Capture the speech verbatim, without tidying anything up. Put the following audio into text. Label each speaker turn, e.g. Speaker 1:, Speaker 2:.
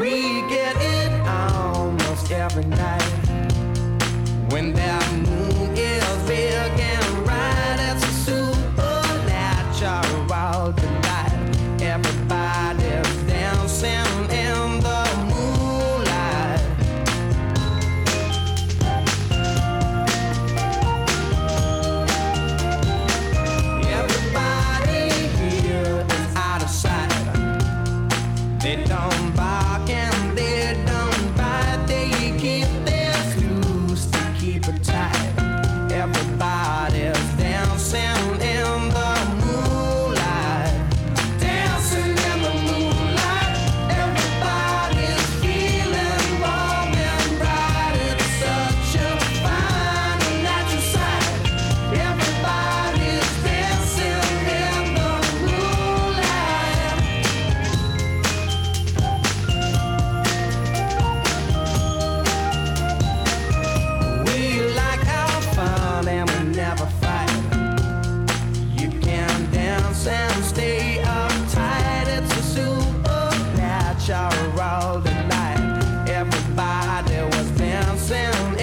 Speaker 1: We get it almost every night. When that moon is big and bright, it's a supernatural delight. Everybody's dancing in the moonlight. Everybody here is out of sight. They don't bark and they don't bite. They keep their clues to keep it tight. Everybody's dancing in the moonlight. Dancing in the moonlight. Everybody's feeling warm and bright. It's such a fine and natural sight. Everybody's dancing in the moonlight. We like our fun and we never fight. You can dance and stay uptight. It's a supernatural delight. Everybody was dancing